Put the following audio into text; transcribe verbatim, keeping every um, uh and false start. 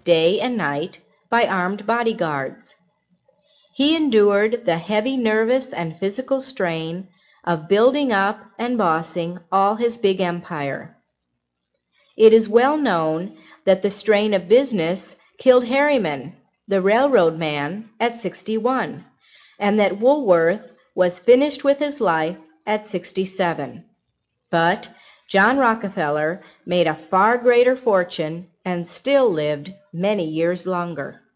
day and night by armed bodyguards. He endured the heavy nervous and physical strain of building up and bossing all his big empire. It is well known that the strain of business killed Harriman, the railroad man, at sixty-one, and that Woolworth was finished with his life at sixty-seven. But John Rockefeller made a far greater fortune and still lived many years longer.